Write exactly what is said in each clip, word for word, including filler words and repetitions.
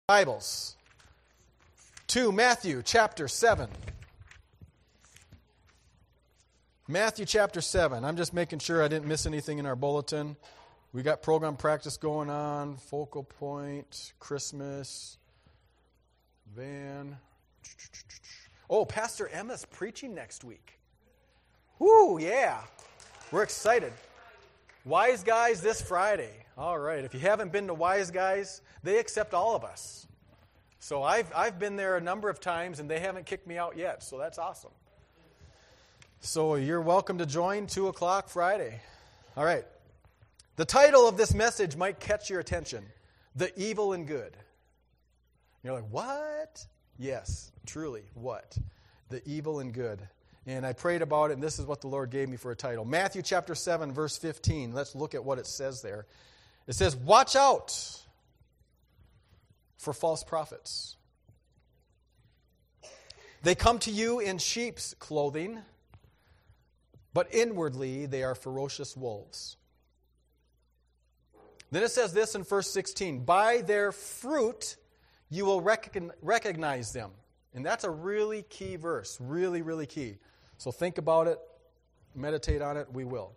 Bibles to Matthew chapter seven. Matthew chapter seven. I'm just making sure I didn't miss anything in our bulletin. We got program practice going on, focal point, Christmas, van. Oh, Pastor Emma's preaching next week. Woo, yeah. We're excited. Wise Guys this Friday. All right. If you haven't been to Wise Guys, they accept all of us. So I've I've been there a number of times, and they haven't kicked me out yet. So that's awesome. So you're welcome to join two o'clock Friday. All right. The title of this message might catch your attention. The Evil and Good. You're like, what? Yes, truly, what? The Evil and Good. And I prayed about it, and this is what the Lord gave me for a title. Matthew chapter seven, verse fifteen. Let's look at what it says there. It says, watch out for false prophets. They come to you in sheep's clothing, but inwardly they are ferocious wolves. Then it says this in verse sixteen, by their fruit you will recognize them. And that's a really key verse, really, really key. So think about it, meditate on it, we will.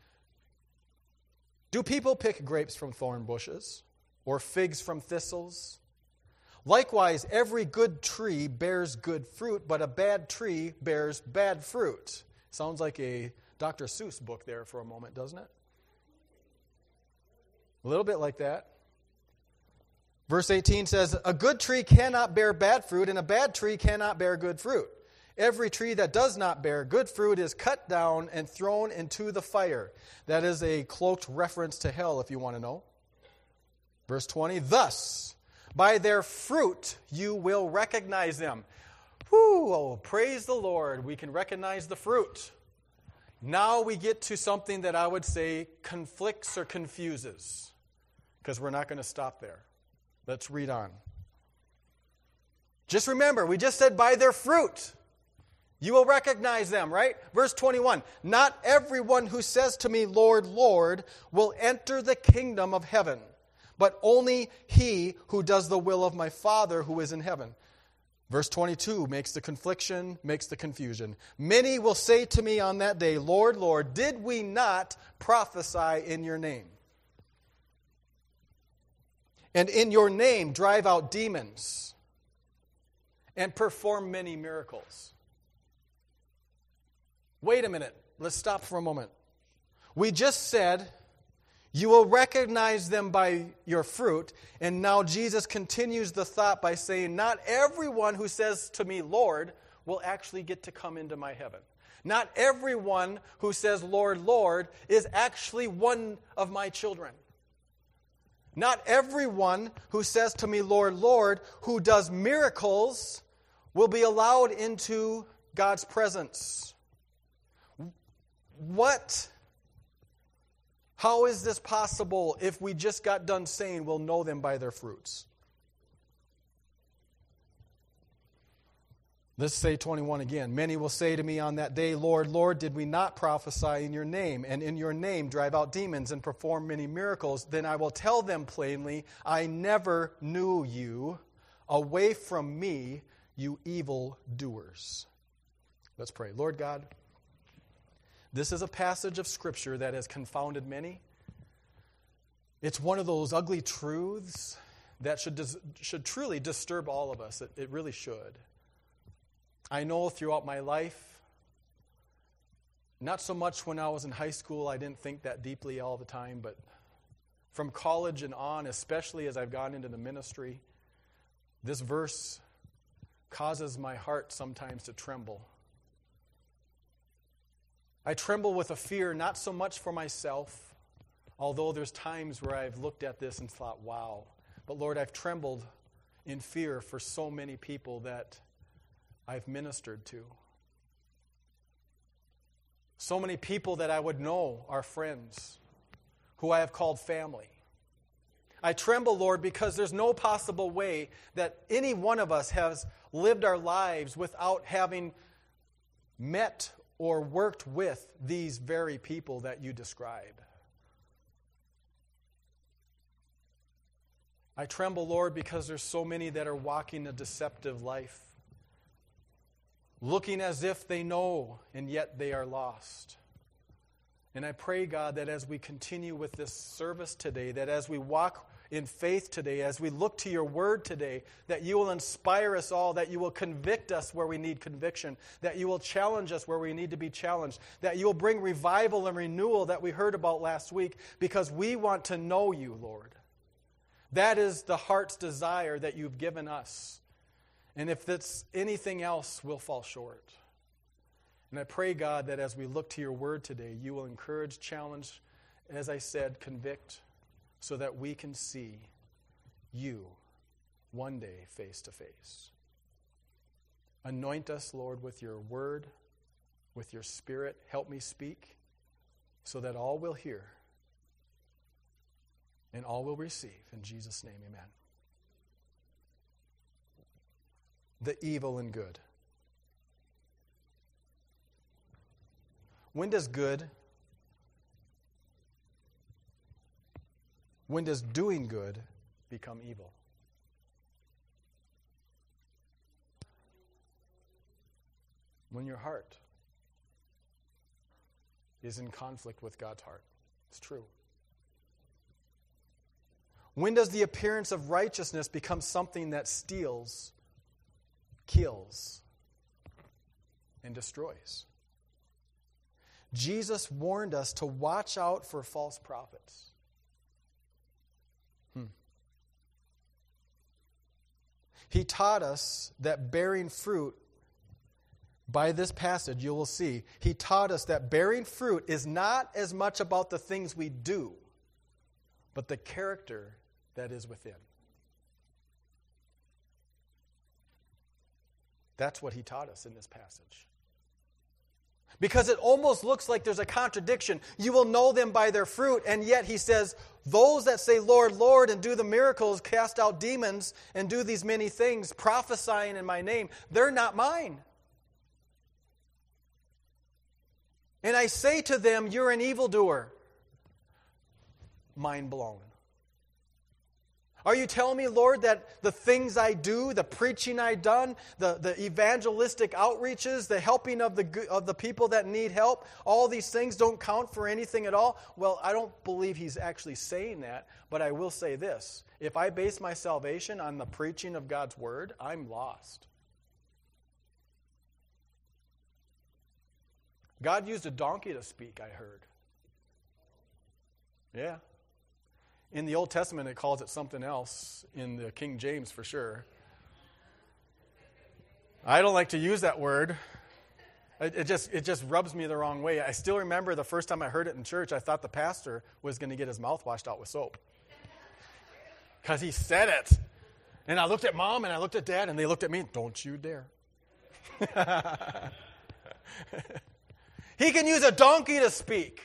Do people pick grapes from thorn bushes or figs from thistles? Likewise, every good tree bears good fruit, but a bad tree bears bad fruit. Sounds like a Doctor Seuss book there for a moment, doesn't it? A little bit like that. Verse eighteen says, a good tree cannot bear bad fruit, and a bad tree cannot bear good fruit. Every tree that does not bear good fruit is cut down and thrown into the fire. That is a cloaked reference to hell, if you want to know. Verse twenty, thus, by their fruit you will recognize them. Whew, oh, praise the Lord, we can recognize the fruit. Now we get to something that I would say conflicts or confuses, because we're not going to stop there. Let's read on. Just remember, we just said by their fruit you will recognize them, right? Verse twenty-one, not everyone who says to me, Lord, Lord, will enter the kingdom of heaven, but only he who does the will of my Father who is in heaven. Verse twenty-two makes the confliction, makes the confusion. Many will say to me on that day, Lord, Lord, did we not prophesy in your name? And in your name drive out demons and perform many miracles. Wait a minute. Let's stop for a moment. We just said, you will recognize them by your fruit. And now Jesus continues the thought by saying, not everyone who says to me, Lord, will actually get to come into my heaven. Not everyone who says, Lord, Lord, is actually one of my children. Not everyone who says to me, Lord, Lord, who does miracles, will be allowed into God's presence. What? How is this possible if we just got done saying we'll know them by their fruits? Let's say twenty-one again. Many will say to me on that day, Lord, Lord, did we not prophesy in your name, and in your name drive out demons and perform many miracles? Then I will tell them plainly, I never knew you. Away from me, you evil doers. Let's pray. Lord God, this is a passage of Scripture that has confounded many. It's one of those ugly truths that should dis- should truly disturb all of us. It, it really should. I know throughout my life, not so much when I was in high school, I didn't think that deeply all the time, but from college and on, especially as I've gone into the ministry, this verse causes my heart sometimes to tremble. I tremble with a fear, not so much for myself, although there's times where I've looked at this and thought, wow. But Lord, I've trembled in fear for so many people that I've ministered to. So many people that I would know are friends, who I have called family. I tremble, Lord, because there's no possible way that any one of us has lived our lives without having met or worked with these very people that you describe. I tremble, Lord, because there's so many that are walking a deceptive life, looking as if they know, and yet they are lost. And I pray, God, that as we continue with this service today, that as we walk in faith today, as we look to your word today, that you will inspire us all, that you will convict us where we need conviction, that you will challenge us where we need to be challenged, that you will bring revival and renewal that we heard about last week, because we want to know you, Lord. That is the heart's desire that you've given us. And if it's anything else, we'll fall short. And I pray, God, that as we look to your word today, you will encourage, challenge, as I said, convict, so that we can see you one day face to face. Anoint us, Lord, with your word, with your spirit. Help me speak so that all will hear and all will receive. In Jesus' name, amen. The evil and good. When does good, when does doing good become evil? When your heart is in conflict with God's heart. It's true. When does the appearance of righteousness become something that steals, kills, and destroys? Jesus warned us to watch out for false prophets. Hmm. He taught us that bearing fruit, by this passage you will see, he taught us that bearing fruit is not as much about the things we do, but the character that is within. That's what he taught us in this passage. Because it almost looks like there's a contradiction. You will know them by their fruit, and yet he says, those that say, Lord, Lord, and do the miracles, cast out demons, and do these many things, prophesying in my name, they're not mine. And I say to them, you're an evildoer. Mind blown. Are you telling me, Lord, that the things I do, the preaching I've done, the, the evangelistic outreaches, the helping of the of the people that need help, all these things don't count for anything at all? Well, I don't believe he's actually saying that, but I will say this. If I base my salvation on the preaching of God's word, I'm lost. God used a donkey to speak, I heard. Yeah. In the Old Testament, it calls it something else. In the King James, for sure. I don't like to use that word. It, it just it just rubs me the wrong way. I still remember the first time I heard it in church, I thought the pastor was going to get his mouth washed out with soap. Because he said it. And I looked at Mom and I looked at Dad, and they looked at me, don't you dare. He can use a donkey to speak.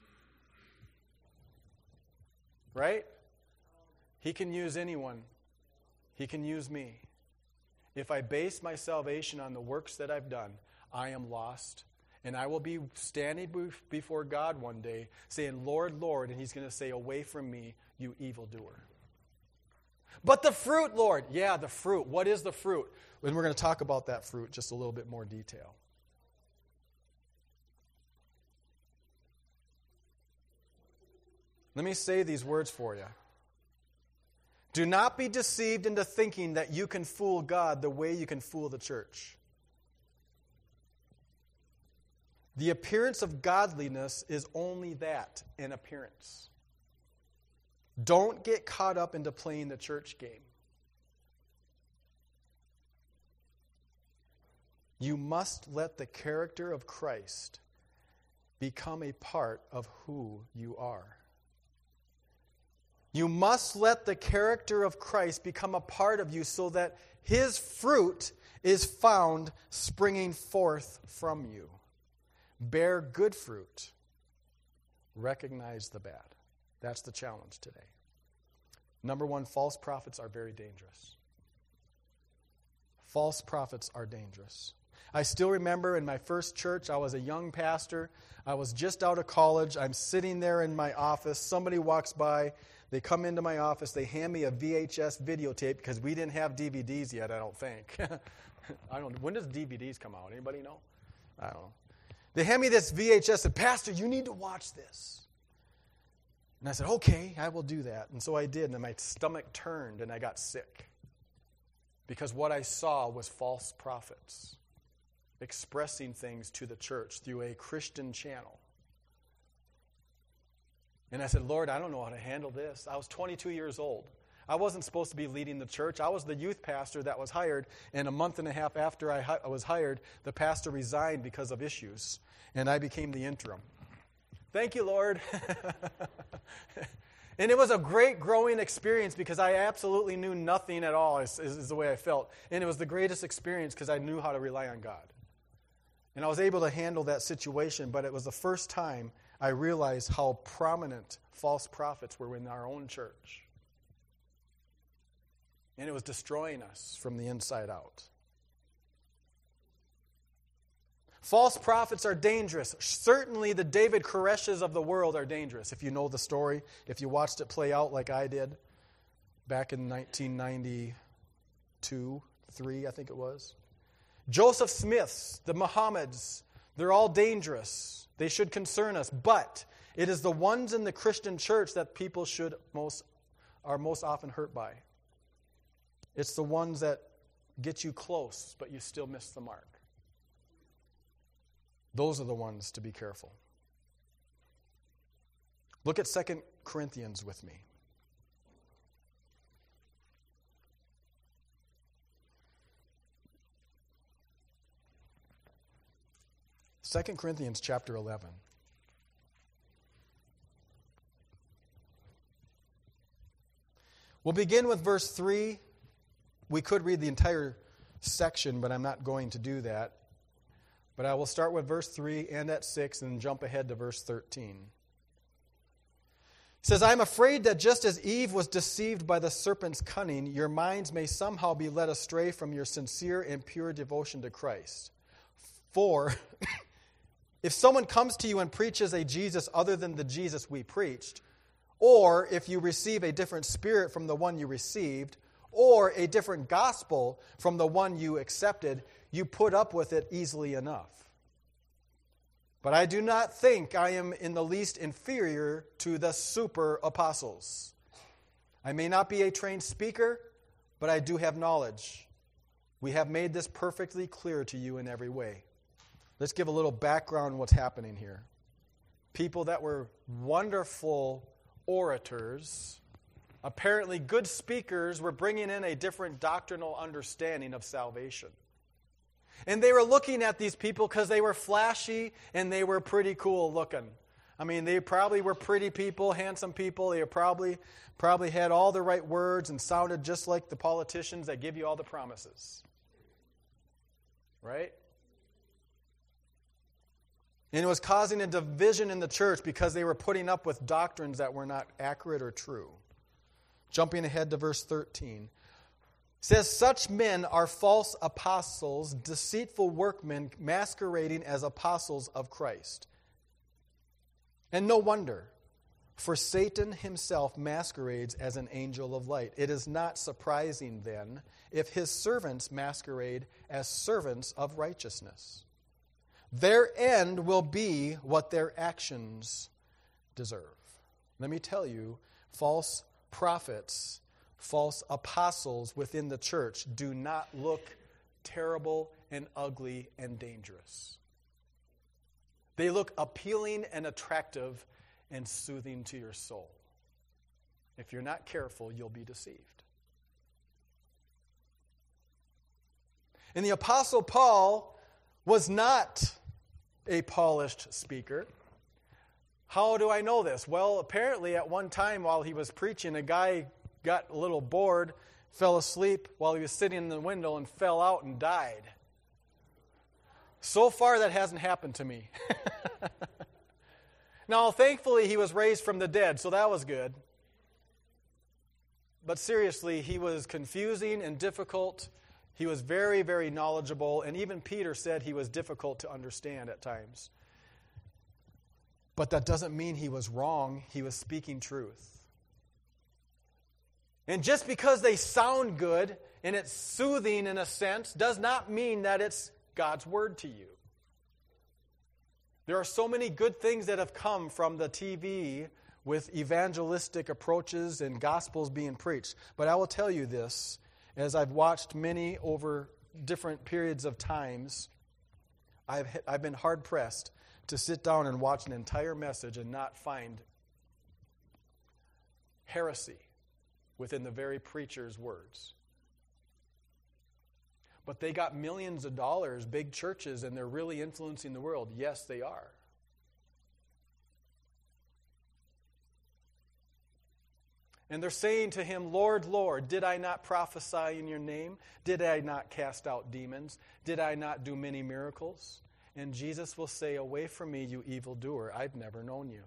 Right? He can use anyone. He can use me. If I base my salvation on the works that I've done, I am lost. And I will be standing before God one day saying, Lord, Lord, and he's going to say, away from me, you evildoer. But the fruit, Lord. Yeah, the fruit. What is the fruit? And we're going to talk about that fruit just a little bit more detail. Let me say these words for you. Do not be deceived into thinking that you can fool God the way you can fool the church. The appearance of godliness is only that, an appearance. Don't get caught up into playing the church game. You must let the character of Christ become a part of who you are. You must let the character of Christ become a part of you so that his fruit is found springing forth from you. Bear good fruit. Recognize the bad. That's the challenge today. Number one, false prophets are very dangerous. False prophets are dangerous. I still remember in my first church, I was a young pastor. I was just out of college. I'm sitting there in my office. Somebody walks by. They come into my office. They hand me a V H S videotape because we didn't have D V Ds yet, I don't think. I don't. When does D V Ds come out? Anybody know? I don't know. They hand me this V H S and, Pastor, you need to watch this. And I said, okay, I will do that. And so I did, and my stomach turned, and I got sick. Because what I saw was false prophets expressing things to the church through a Christian channel. And I said, Lord, I don't know how to handle this. I was twenty-two years old. I wasn't supposed to be leading the church. I was the youth pastor that was hired, and a month and a half after I, hi- I was hired, the pastor resigned because of issues, and I became the interim. Thank you, Lord. And it was a great growing experience because I absolutely knew nothing at all, is, is the way I felt. And it was the greatest experience because I knew how to rely on God. And I was able to handle that situation, but it was the first time I realized how prominent false prophets were in our own church. And it was destroying us from the inside out. False prophets are dangerous. Certainly the David Koreshes of the world are dangerous. If you know the story, if you watched it play out like I did back in nineteen ninety-two, three, I think it was. Joseph Smiths, the Mohammeds, they're all dangerous. They should concern us. But it is the ones in the Christian church that people should most are most often hurt by. It's the ones that get you close, but you still miss the mark. Those are the ones to be careful. Look at Second Corinthians with me. Second Corinthians chapter eleven. We'll begin with verse three. We could read the entire section, but I'm not going to do that. But I will start with verse three and at six and jump ahead to verse thirteen. It says, I am afraid that just as Eve was deceived by the serpent's cunning, your minds may somehow be led astray from your sincere and pure devotion to Christ. For if someone comes to you and preaches a Jesus other than the Jesus we preached, or if you receive a different spirit from the one you received, or a different gospel from the one you accepted, you put up with it easily enough. But I do not think I am in the least inferior to the super apostles. I may not be a trained speaker, but I do have knowledge. We have made this perfectly clear to you in every way. Let's give a little background on what's happening here. People that were wonderful orators, apparently good speakers, were bringing in a different doctrinal understanding of salvation. And they were looking at these people because they were flashy and they were pretty cool looking. I mean, they probably were pretty people, handsome people. They probably probably had all the right words and sounded just like the politicians that give you all the promises. Right? And it was causing a division in the church because they were putting up with doctrines that were not accurate or true. Jumping ahead to verse thirteen. It says, such men are false apostles, deceitful workmen masquerading as apostles of Christ. And no wonder, for Satan himself masquerades as an angel of light. It is not surprising then if his servants masquerade as servants of righteousness. Their end will be what their actions deserve. Let me tell you, false prophets, false apostles within the church do not look terrible and ugly and dangerous. They look appealing and attractive and soothing to your soul. If you're not careful, you'll be deceived. And the Apostle Paul was not a polished speaker. How do I know this? Well, apparently at one time while he was preaching, a guy got a little bored, fell asleep while he was sitting in the window and fell out and died. So far, that hasn't happened to me. Now, thankfully, he was raised from the dead, so that was good. But seriously, he was confusing and difficult. He was very, very knowledgeable, and even Peter said he was difficult to understand at times. But that doesn't mean he was wrong. He was speaking truth. And just because they sound good and it's soothing in a sense does not mean that it's God's word to you. There are so many good things that have come from the T V with evangelistic approaches and gospels being preached. But I will tell you this, as I've watched many over different periods of times, I've, I've been hard-pressed to sit down and watch an entire message and not find heresy within the very preacher's words. But they got millions of dollars, big churches, and they're really influencing the world. Yes, they are. And they're saying to him, Lord, Lord, did I not prophesy in your name? Did I not cast out demons? Did I not do many miracles? And Jesus will say, away from me, you evildoer, I've never known you.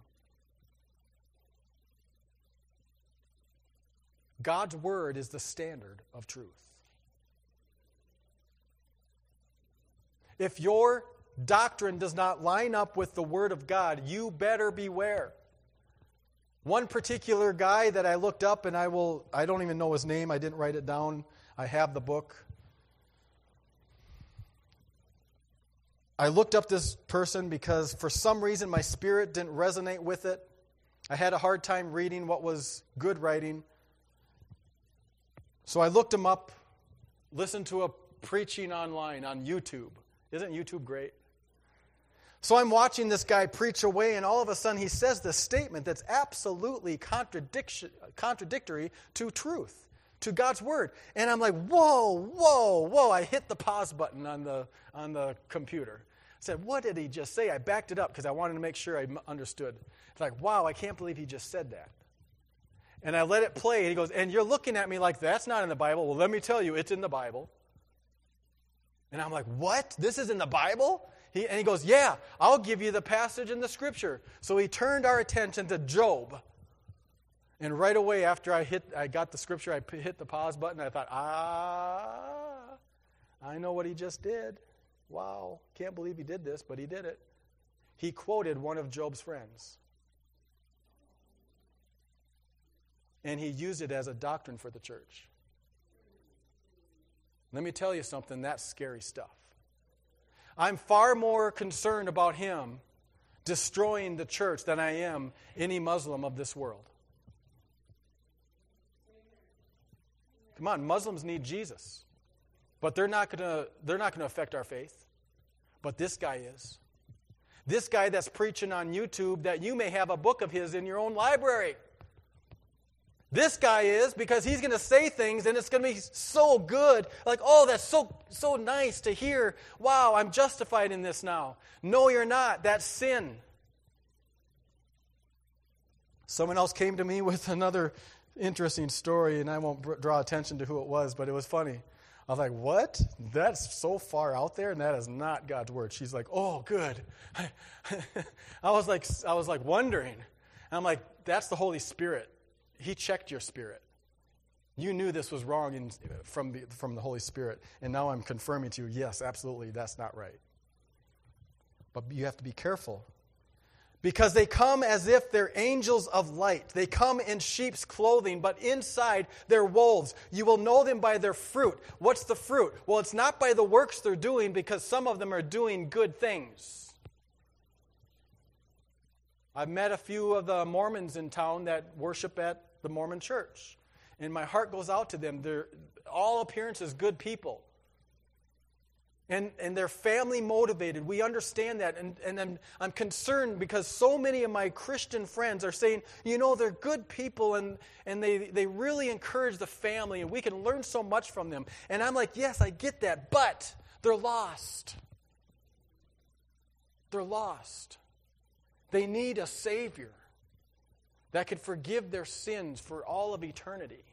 God's word is the standard of truth. If your doctrine does not line up with the word of God, you better beware. One particular guy that I looked up, and I will I don't even know his name, I didn't write it down. I have the book. I looked up this person because for some reason my spirit didn't resonate with it. I had a hard time reading what was good writing. So I looked him up, listened to a preaching online on YouTube. Isn't YouTube great? So I'm watching this guy preach away, and all of a sudden he says this statement that's absolutely contradiction, contradictory to truth, to God's word. And I'm like, whoa, whoa, whoa. I hit the pause button on the, on the computer. I said, what did he just say? I backed it up because I wanted to make sure I understood. It's like, wow, I can't believe he just said that. And I let it play, and he goes, and you're looking at me like that's not in the Bible. Well, let me tell you, it's in the Bible. And I'm like, what? This is in the Bible? He, and he goes, yeah, I'll give you the passage in the Scripture. So he turned our attention to Job. And right away after I hit, I got the Scripture, I hit the pause button. I thought, ah, I know what he just did. Wow, can't believe he did this, but he did it. He quoted one of Job's friends. And he used it as a doctrine for the church. Let me tell you something, that's scary stuff. I'm far more concerned about him destroying the church than I am any Muslim of this world. Come on, Muslims need Jesus. But they're not gonna they're not gonna affect our faith. But this guy is. This guy that's preaching on YouTube that you may have a book of his in your own library. This guy is, because he's going to say things and it's going to be so good. Like, oh, that's so so nice to hear. Wow, I'm justified in this now. No, you're not. That's sin. Someone else came to me with another interesting story, and I won't br- draw attention to who it was, but it was funny. I was like, what? That's so far out there, and that is not God's word. She's like, oh, good. I was like, I was like wondering. And I'm like, that's the Holy Spirit. He checked your spirit. You knew this was wrong in, from, the, from the Holy Spirit. And now I'm confirming to you, yes, absolutely, that's not right. But you have to be careful. Because they come as if they're angels of light. They come in sheep's clothing, but inside they're wolves. You will know them by their fruit. What's the fruit? Well, it's not by the works they're doing, because some of them are doing good things. I've met a few of the Mormons in town that worship at the Mormon church. And my heart goes out to them. They're all appearances good people. And and they're family motivated. We understand that. And, and I'm, I'm concerned because so many of my Christian friends are saying, you know, they're good people and, and they, they really encourage the family and we can learn so much from them. And I'm like, yes, I get that, but they're lost. They're lost. They need a Savior that could forgive their sins for all of eternity.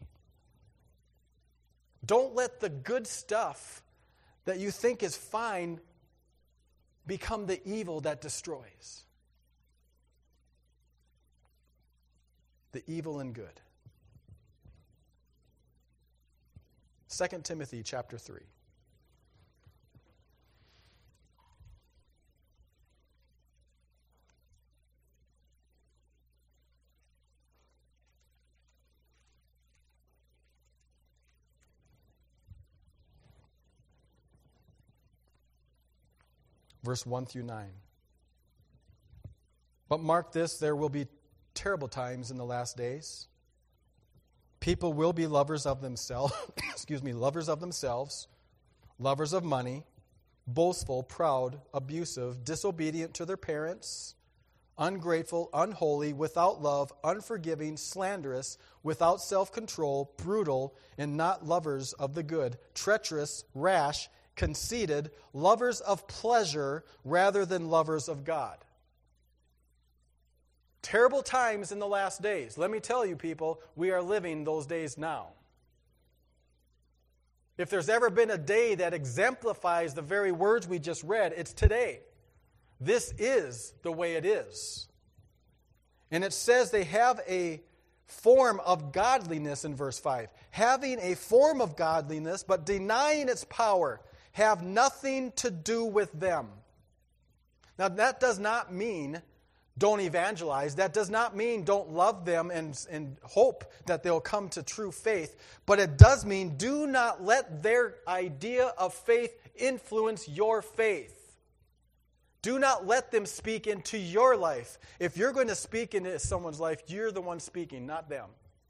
Don't let the good stuff that you think is fine become the evil that destroys. The evil and good. Second Timothy chapter three. verse one through nine. But mark this, there will be terrible times in the last days. People will be lovers of themselves, excuse me, lovers of themselves, lovers of money, boastful, proud, abusive, disobedient to their parents, ungrateful, unholy, without love, unforgiving, slanderous, without self-control, brutal, and not lovers of the good, treacherous, rash, conceited, lovers of pleasure rather than lovers of God. Terrible times in the last days. Let me tell you, people, we are living those days now. If there's ever been a day that exemplifies the very words we just read, it's today. This is the way it is. And it says they have a form of godliness in verse five. Having a form of godliness, but denying its power, have nothing to do with them. Now, that does not mean don't evangelize. That does not mean don't love them and, and hope that they'll come to true faith. But it does mean do not let their idea of faith influence your faith. Do not let them speak into your life. If you're going to speak into someone's life, you're the one speaking, not them.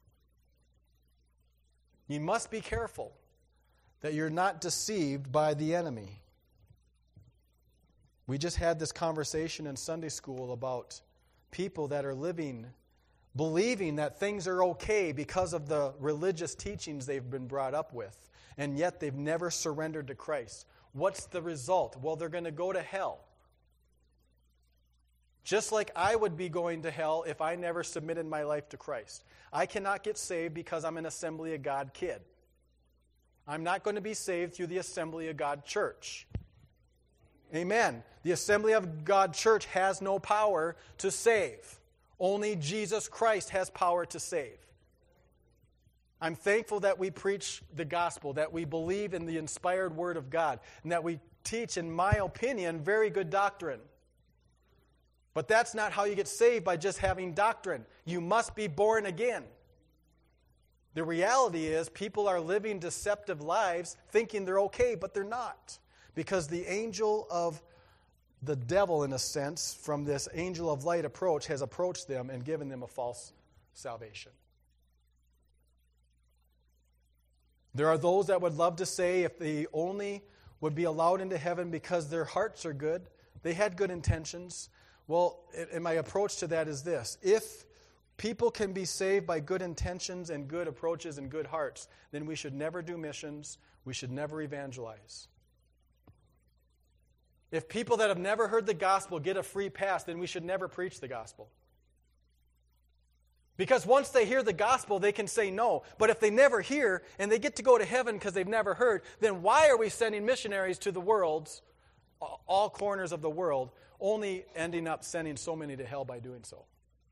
You must be careful that you're not deceived by the enemy. We just had this conversation in Sunday school about people that are living, believing that things are okay because of the religious teachings they've been brought up with, and yet they've never surrendered to Christ. What's the result? Well, they're going to go to hell. Just like I would be going to hell if I never submitted my life to Christ. I cannot get saved because I'm an Assembly of God kid. I'm not going to be saved through the Assembly of God church. Amen. The Assembly of God church has no power to save. Only Jesus Christ has power to save. I'm thankful that we preach the gospel, that we believe in the inspired word of God, and that we teach, in my opinion, very good doctrine. But that's not how you get saved, by just having doctrine. You must be born again. The reality is people are living deceptive lives thinking they're okay, but they're not. Because the angel of the devil, in a sense, from this angel of light approach, has approached them and given them a false salvation. There are those that would love to say if they only would be allowed into heaven because their hearts are good, they had good intentions. Well, and my approach to that is this. If people can be saved by good intentions and good approaches and good hearts, then we should never do missions. We should never evangelize. If people that have never heard the gospel get a free pass, then we should never preach the gospel. Because once they hear the gospel, they can say no. But if they never hear and they get to go to heaven because they've never heard, then why are we sending missionaries to the worlds, all corners of the world, only ending up sending so many to hell by doing so?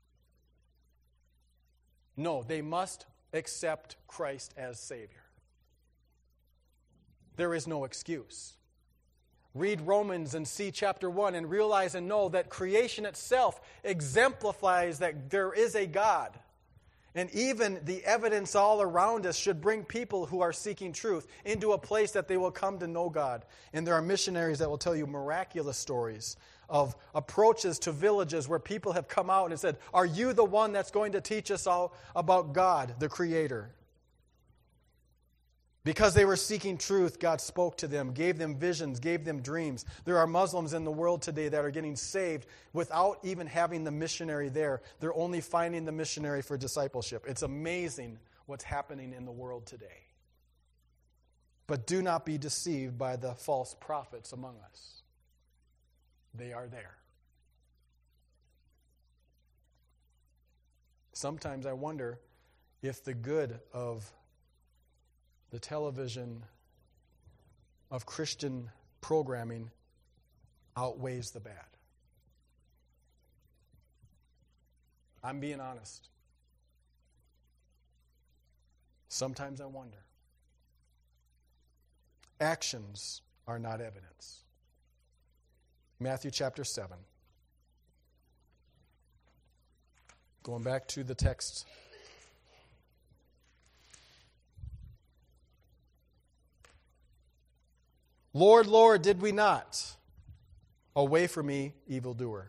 No, they must accept Christ as Savior. There is no excuse. Read Romans and see chapter one and realize and know that creation itself exemplifies that there is a God. And even the evidence all around us should bring people who are seeking truth into a place that they will come to know God. And there are missionaries that will tell you miraculous stories of approaches to villages where people have come out and said, "Are you the one that's going to teach us all about God, the Creator?" Because they were seeking truth, God spoke to them, gave them visions, gave them dreams. There are Muslims in the world today that are getting saved without even having the missionary there. They're only finding the missionary for discipleship. It's amazing what's happening in the world today. But do not be deceived by the false prophets among us. They are there. Sometimes I wonder if the good of the television of Christian programming outweighs the bad. I'm being honest. Sometimes I wonder. Actions are not evidence. Matthew chapter seven. Going back to the text. Lord, Lord, did we not Away from me, evildoer.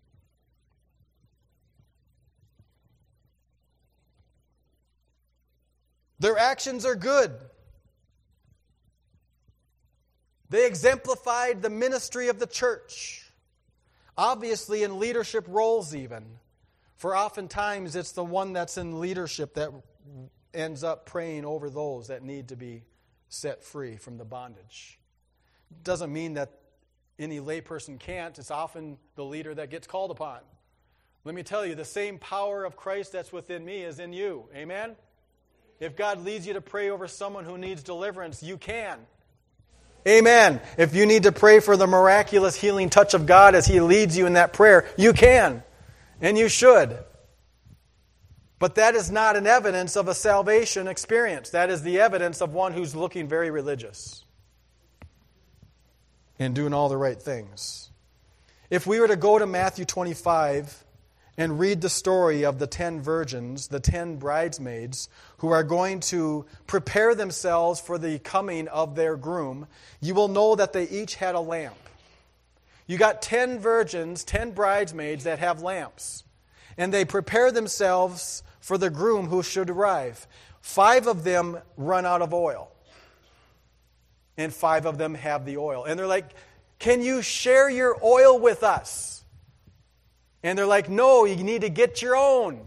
Their actions are good. They exemplified the ministry of the church. Obviously in leadership roles even. For oftentimes it's the one that's in leadership that ends up praying over those that need to be set free from the bondage. Doesn't mean that any layperson can't. It's often the leader that gets called upon. Let me tell you, the same power of Christ that's within me is in you. Amen? If God leads you to pray over someone who needs deliverance, you can. Amen. If you need to pray for the miraculous healing touch of God as He leads you in that prayer, you can. And you should. But that is not an evidence of a salvation experience. That is the evidence of one who's looking very religious and doing all the right things. If we were to go to Matthew twenty-five and read the story of the ten virgins, the ten bridesmaids, who are going to prepare themselves for the coming of their groom, you will know that they each had a lamp. You got ten virgins, ten bridesmaids that have lamps. And they prepare themselves for the groom who should arrive. Five of them run out of oil. And five of them have the oil. And they're like, can you share your oil with us? And they're like, no, you need to get your own.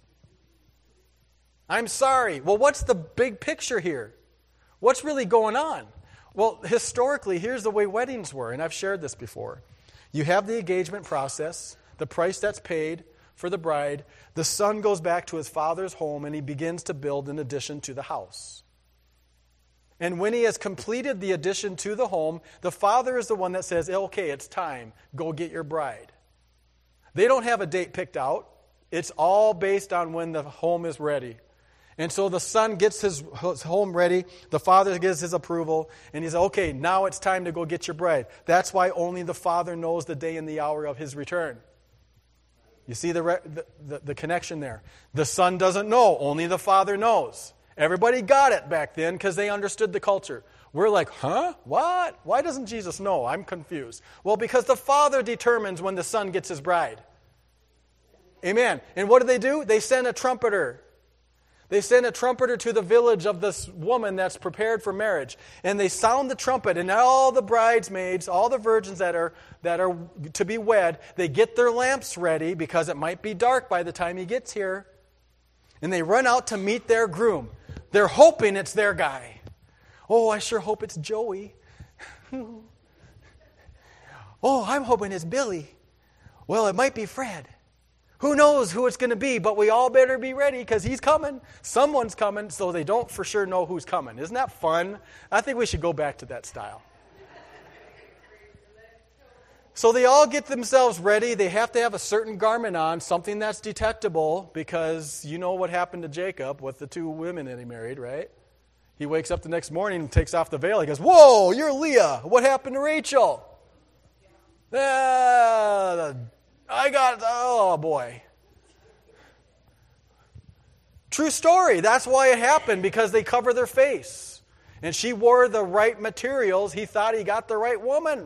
I'm sorry. Well, what's the big picture here? What's really going on? Well, historically, here's the way weddings were, and I've shared this before. You have the engagement process, the price that's paid for the bride. The son goes back to his father's home, and he begins to build an addition to the house. And when he has completed the addition to the home, the father is the one that says, okay, it's time. Go get your bride. They don't have a date picked out. It's all based on when the home is ready. And so the son gets his, his home ready. The father gives his approval. And he says, okay, now it's time to go get your bride. That's why only the father knows the day and the hour of his return. You see the, the, the, the connection there. The son doesn't know. Only the father knows. Everybody got it back then because they understood the culture. We're like, huh? What? Why doesn't Jesus know? I'm confused. Well, because the Father determines when the Son gets his bride. Amen. And what do they do? They send a trumpeter. They send a trumpeter to the village of this woman that's prepared for marriage. And they sound the trumpet, and all the bridesmaids, all the virgins that are that are to be wed, they get their lamps ready because it might be dark by the time he gets here. And they run out to meet their groom. They're hoping it's their guy. Oh, I sure hope it's Joey. Oh, I'm hoping it's Billy. Well, it might be Fred. Who knows who it's going to be, but we all better be ready because he's coming. Someone's coming, so they don't for sure know who's coming. Isn't that fun? I think we should go back to that style. So they all get themselves ready. They have to have a certain garment on, something that's detectable, because you know what happened to Jacob with the two women that he married, right? He wakes up the next morning and takes off the veil. He goes, whoa, you're Leah. What happened to Rachel? Ah, I got, oh boy. True story. That's why it happened, because they cover their face. And she wore the right materials. He thought he got the right woman.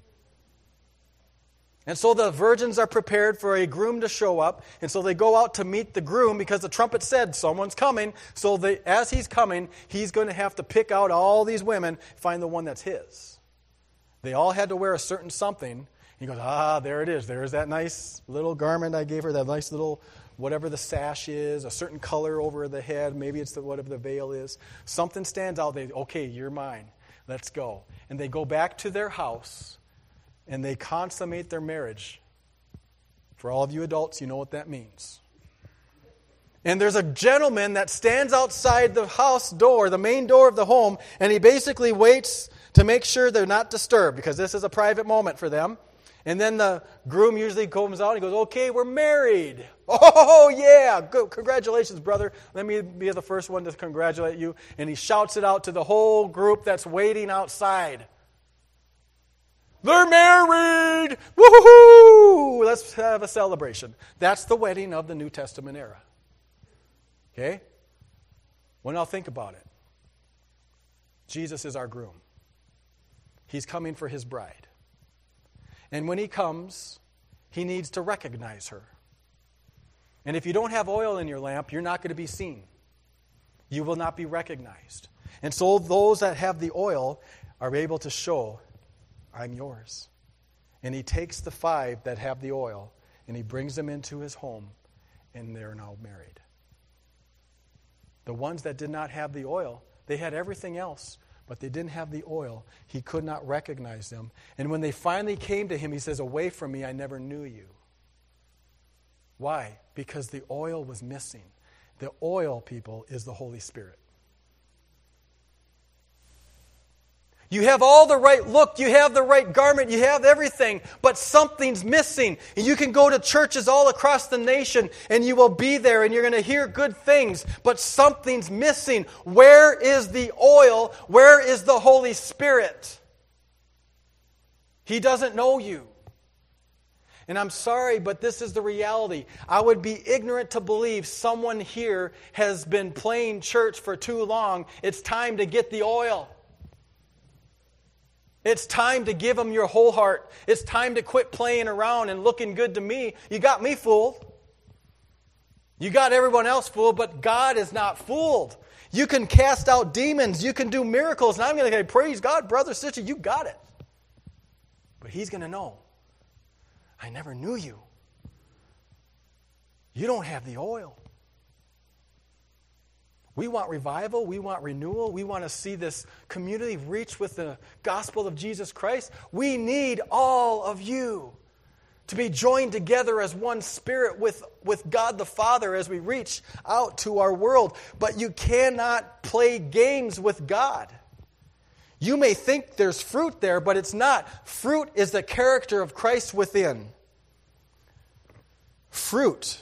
And so the virgins are prepared for a groom to show up. And so they go out to meet the groom because the trumpet said someone's coming. So they, as he's coming, he's going to have to pick out all these women, find the one that's his. They all had to wear a certain something. He goes, ah, there it is. There's that nice little garment I gave her, that nice little, whatever the sash is, a certain color over the head. Maybe it's the, whatever the veil is. Something stands out. They, okay, you're mine. Let's go. And they go back to their house. And they consummate their marriage. For all of you adults, you know what that means. And there's a gentleman that stands outside the house door, the main door of the home, and he basically waits to make sure they're not disturbed, because this is a private moment for them. And then the groom usually comes out and he goes, okay, we're married. Oh, yeah, good. Congratulations, brother. Let me be the first one to congratulate you. And he shouts it out to the whole group that's waiting outside. They're married! Woo-hoo-hoo! Let's have a celebration. That's the wedding of the New Testament era. Okay? Well, now think about it. Jesus is our groom. He's coming for his bride. And when he comes, he needs to recognize her. And if you don't have oil in your lamp, you're not going to be seen. You will not be recognized. And so those that have the oil are able to show, I'm yours. And he takes the five that have the oil and he brings them into his home, and they're now married. The ones that did not have the oil, they had everything else, but they didn't have the oil. He could not recognize them. And when they finally came to him, he says, away from me, I never knew you. Why? Because the oil was missing. The oil, people, is the Holy Spirit. You have all the right look, you have the right garment, you have everything, but something's missing. And you can go to churches all across the nation and you will be there and you're going to hear good things, but something's missing. Where is the oil? Where is the Holy Spirit? He doesn't know you. And I'm sorry, but this is the reality. I would be ignorant to believe someone here has been playing church for too long. It's time to get the oil. It's time to give him your whole heart. It's time to quit playing around and looking good to me. You got me fooled. You got everyone else fooled, but God is not fooled. You can cast out demons. You can do miracles. And I'm going to say, praise God, brother, sister, you got it. But he's going to know, I never knew you. You don't have the oil. We want revival. We want renewal. We want to see this community reach with the gospel of Jesus Christ. We need all of you to be joined together as one spirit with, with God the Father as we reach out to our world. But you cannot play games with God. You may think there's fruit there, but it's not. Fruit is the character of Christ within. Fruit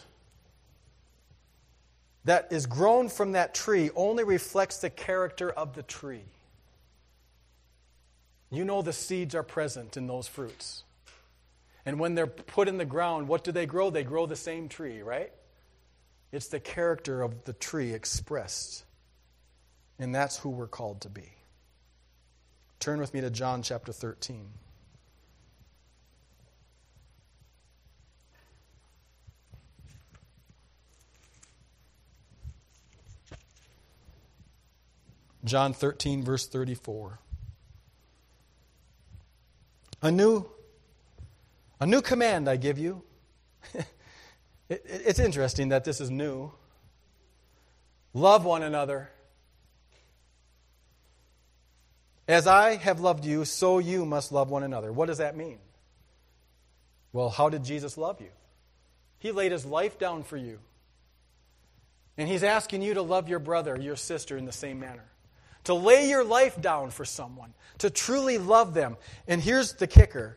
that is grown from that tree only reflects the character of the tree. You know the seeds are present in those fruits. And when they're put in the ground, what do they grow? They grow the same tree, right? It's the character of the tree expressed. And that's who we're called to be. Turn with me to John chapter thirteen. John thirteen, verse thirty-four. A new, a new command I give you. it, it, it's interesting that this is new. Love one another. As I have loved you, so you must love one another. What does that mean? Well, how did Jesus love you? He laid his life down for you. And he's asking you to love your brother, your sister in the same manner. To lay your life down for someone. To truly love them. And here's the kicker.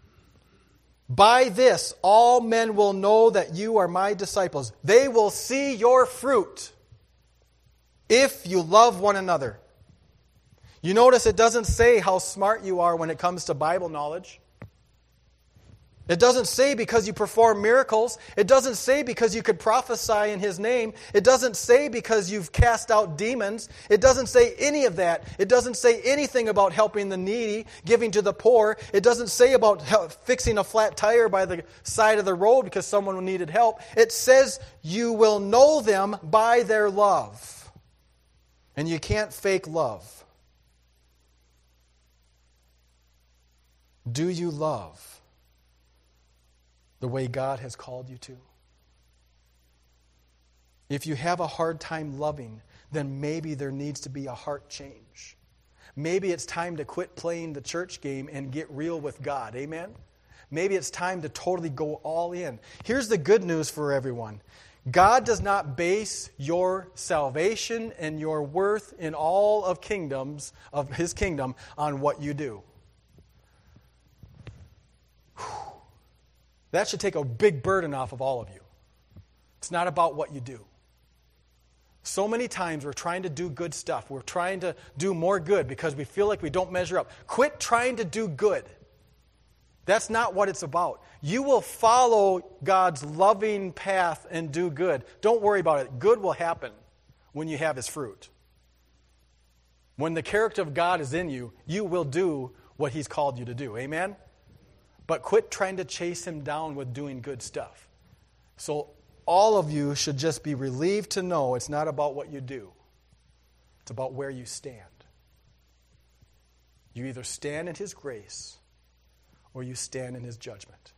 By this, all men will know that you are my disciples. They will see your fruit if you love one another. You notice it doesn't say how smart you are when it comes to Bible knowledge. It doesn't say because you perform miracles. It doesn't say because you could prophesy in His name. It doesn't say because you've cast out demons. It doesn't say any of that. It doesn't say anything about helping the needy, giving to the poor. It doesn't say about help, fixing a flat tire by the side of the road because someone needed help. It says you will know them by their love. And you can't fake love. Do you love the way God has called you to? If you have a hard time loving, then maybe there needs to be a heart change. Maybe it's time to quit playing the church game and get real with God. Amen? Maybe it's time to totally go all in. Here's the good news for everyone. God does not base your salvation and your worth in all of kingdoms, of His kingdom, on what you do. That should take a big burden off of all of you. It's not about what you do. So many times we're trying to do good stuff. We're trying to do more good because we feel like we don't measure up. Quit trying to do good. That's not what it's about. You will follow God's loving path and do good. Don't worry about it. Good will happen when you have His fruit. When the character of God is in you, you will do what He's called you to do. Amen? But quit trying to chase him down with doing good stuff. So all of you should just be relieved to know it's not about what you do. It's about where you stand. You either stand in his grace or you stand in his judgment.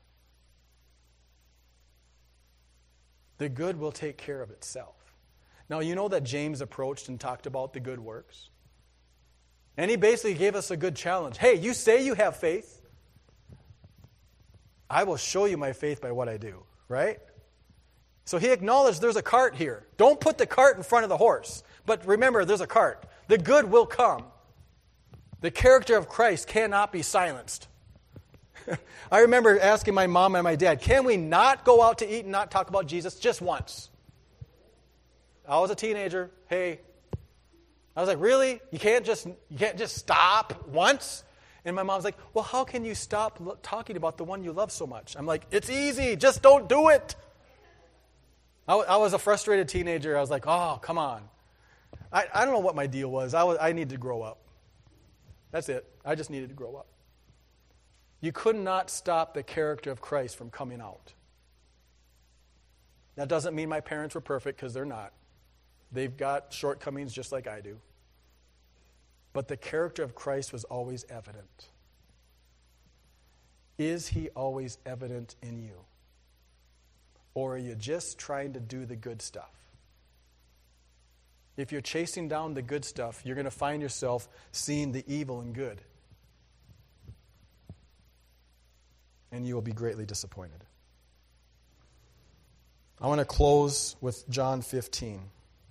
The good will take care of itself. Now, you know that James approached and talked about the good works. And he basically gave us a good challenge. Hey, you say you have faith. I will show you my faith by what I do, right? So he acknowledged there's a cart here. Don't put the cart in front of the horse. But remember, there's a cart. The good will come. The character of Christ cannot be silenced. I remember asking my mom and my dad, can we not go out to eat and not talk about Jesus just once? I was a teenager. Hey, I was like, really? You can't just you can't just stop once? And my mom's like, well, how can you stop lo- talking about the one you love so much? I'm like, it's easy. Just don't do it. I, w- I was a frustrated teenager. I was like, oh, come on. I, I don't know what my deal was. I was. I needed to grow up. That's it. I just needed to grow up. You could not stop the character of Christ from coming out. That doesn't mean my parents were perfect, because they're not. They've got shortcomings just like I do. But the character of Christ was always evident. Is he always evident in you? Or are you just trying to do the good stuff? If you're chasing down the good stuff, you're going to find yourself seeing the evil and good. And you will be greatly disappointed. I want to close with John fifteen.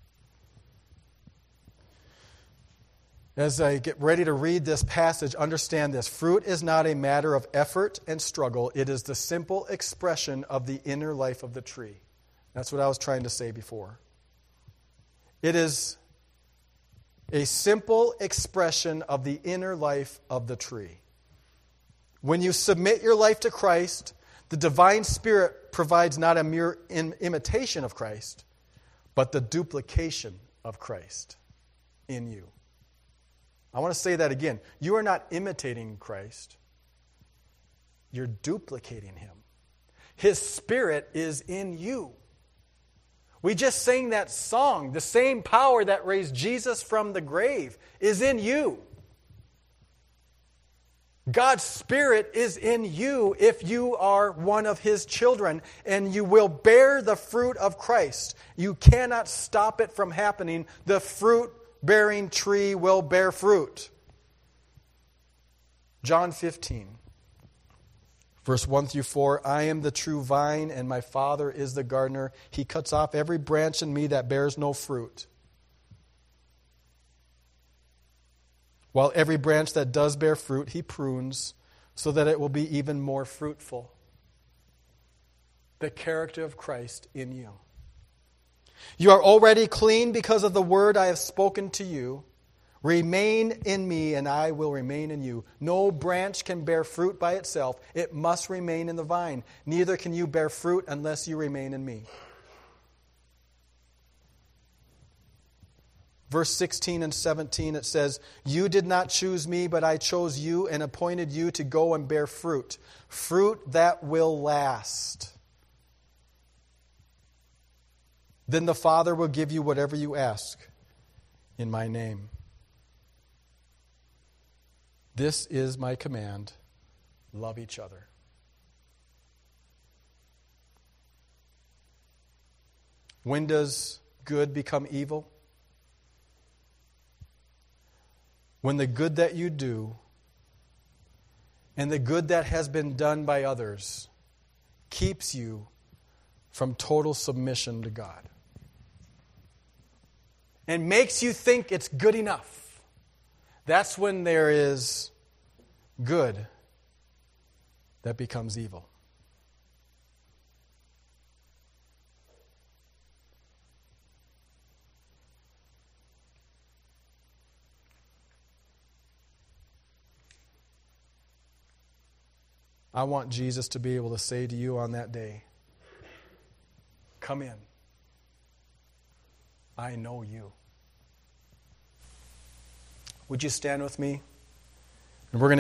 As I get ready to read this passage, understand this. Fruit is not a matter of effort and struggle. It is the simple expression of the inner life of the tree. That's what I was trying to say before. It is a simple expression of the inner life of the tree. When you submit your life to Christ, the divine Spirit provides not a mere in- imitation of Christ, but the duplication of Christ in you. I want to say that again. You are not imitating Christ. You're duplicating him. His Spirit is in you. We just sang that song. The same power that raised Jesus from the grave is in you. God's Spirit is in you if you are one of his children, and you will bear the fruit of Christ. You cannot stop it from happening. The fruit-bearing tree will bear fruit. John fifteen, verse one through four, I am the true vine, and my Father is the gardener. He cuts off every branch in me that bears no fruit, while every branch that does bear fruit, he prunes, so that it will be even more fruitful. The character of Christ in you. You are already clean because of the word I have spoken to you. Remain in me, and I will remain in you. No branch can bear fruit by itself. It must remain in the vine. Neither can you bear fruit unless you remain in me. Verse sixteen and seventeen, it says, you did not choose me, but I chose you and appointed you to go and bear fruit. Fruit that will last. Then the Father will give you whatever you ask in my name. This is my command. Love each other. When does good become evil? When the good that you do and the good that has been done by others keeps you from total submission to God and makes you think it's good enough. That's when there is good that becomes evil. I want Jesus to be able to say to you on that day, come in. I know you. Would you stand with me? And we're going to